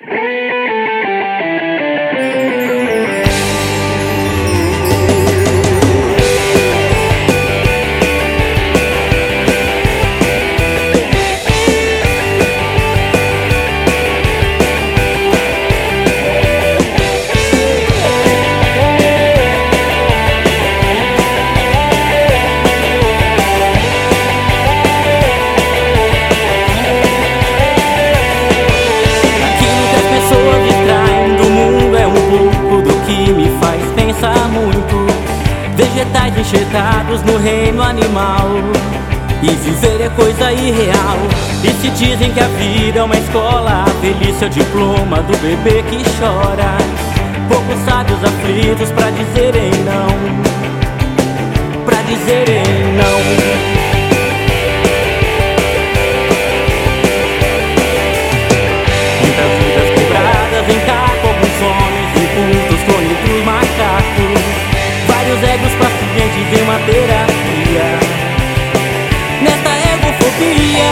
Vegetais enxertados no reino animal, e viver é coisa irreal. E se dizem que a vida é uma escola, a velhice é o diploma do bebê que chora. Poucos sábios aflitos pra dizerem não, pra dizerem não. Muitas vidas quebradas em carro, alguns homens incultos, clones dos macacos. Vários egos pacientes em uma terapia, nesta egofobia.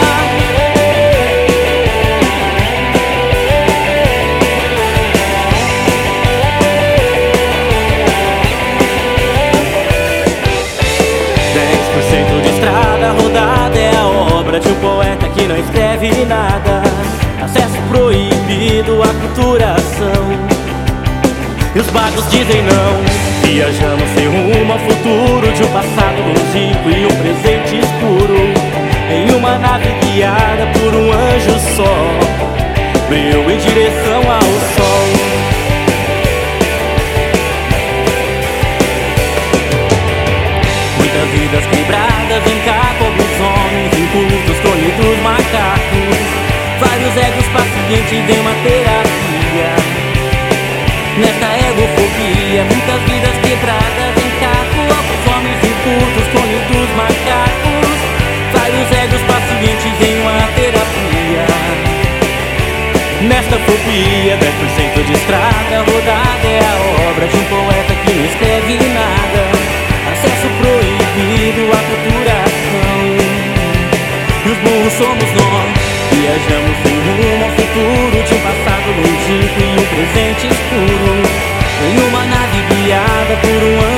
De estrada rodada é a obra de um poeta que não escreve nada. Acesso proibido à culturação, e os bagos dizem não. Viajamos sem rumo ao futuro de um passado longínquo e um presente escuro, em uma nave guiada por um anjo só, brilhou em direção ao sol. Muitas vidas quebradas em carro, alguns homens incultos, clones dos macacos. Vários egos pacientes em uma terapia, nesta egofobia. Muitas vidas quebradas em carro, alguns homens incultos, clones dos macacos. Vários egos pacientes em uma terapia, nesta fobia. 10% de estrada rodada é a obra de um poeta que não escreve nada. Acesso proibido à culturação, e os burros somos nós. Viajamos sem rumo ao futuro de um passado longínquo e um presente escuro, em uma nave guiada por um anjo